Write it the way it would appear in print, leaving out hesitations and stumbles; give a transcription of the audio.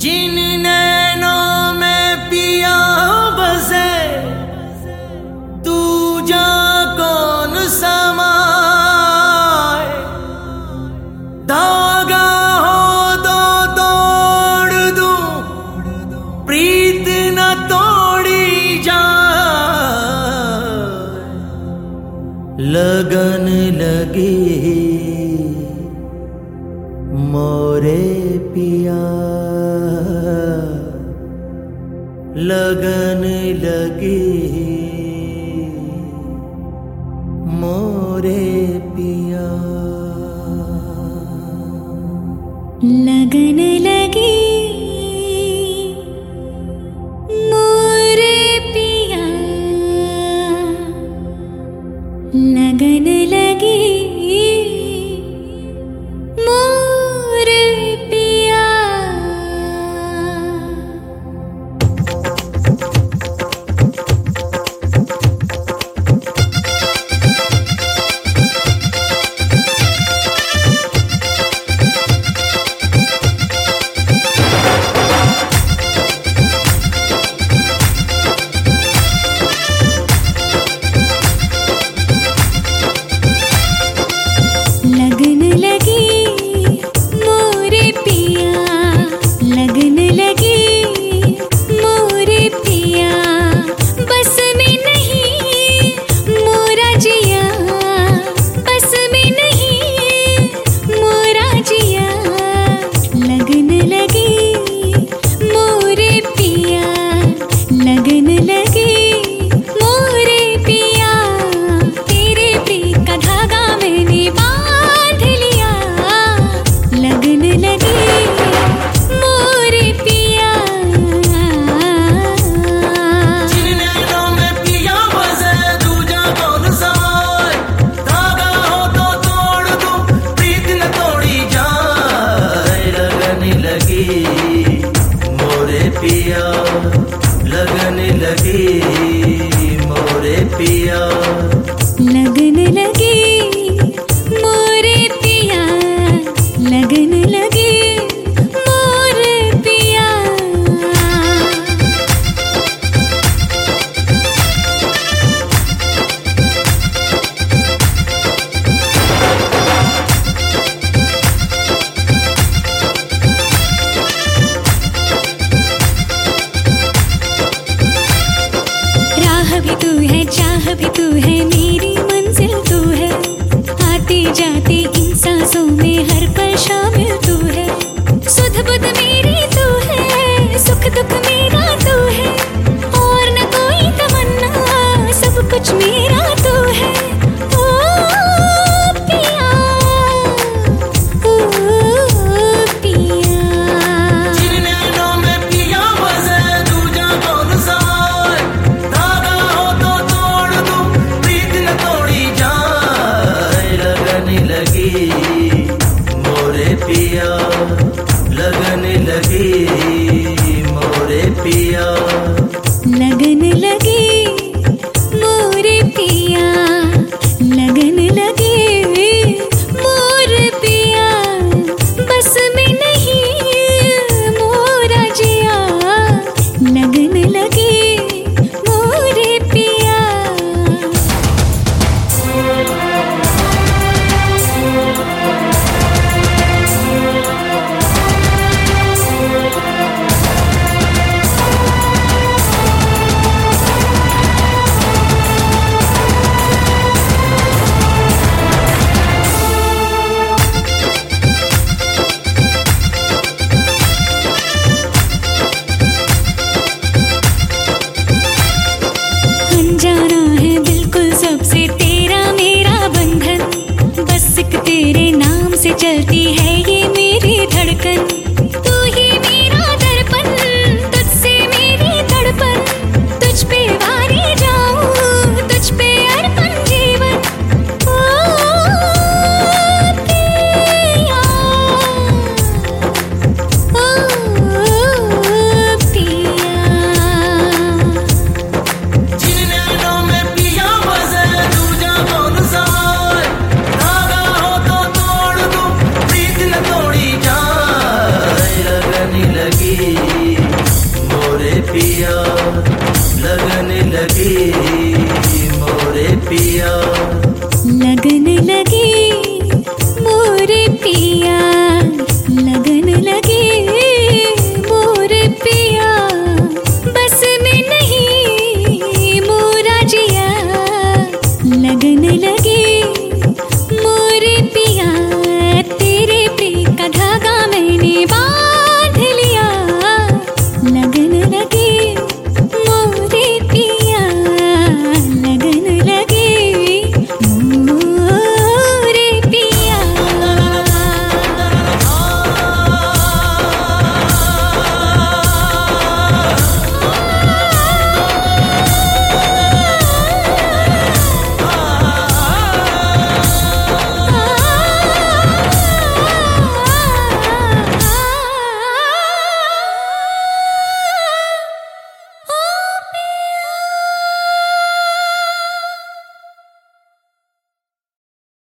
जिन नैनों में पिया बसे तू जा कौन समाए। धागा हो तो तोड़ दूं, प्रीत न तोड़ी जाए। लगन लगी मोरे पिया, लगन लगी मोरे पिया। लगन लगी मोरे पिया, लगन लगी मोरे पिया। लगन लगी मोरे पिया, लगन लगी मोरे पिया। बस में नहीं मोरा जिया, बस में नहीं मोरा जिया। लगन लगी मोरे पिया, लगन लगी मोरे पिया। तेरे प्रीत का धागा मैंने बांध लिया। लगन लगी मोरे पिया। जिन नैनों में पिया बसे तू जा कौन समाए। धागा हो तो तोड़ दूं, प्रीत न तोड़ी जाए। लगन लगी मोरे पिया, लगन लगी मोरे पिया। लगन लगी मोरे पिया, लगन लगी मोरे पिया। राह भी तू है, चाह भी तू है, मेरी मंजिल तू है। आते जाते इन सांसों में हर पल शामिल तू है। सुध बुध मेरी तू है, सुख दुख मेरा तू है। और न कोई तमन्ना, सब कुछ मेरा तू है। ओ पिया, ओ पिया। जिन नैनों में पिया बसे तू जा कौन समाए। धागा हो तो तोड़ दूं, प्रीत न तोड़ी जाए। लगन लगी मोरे पिया, लगन लगी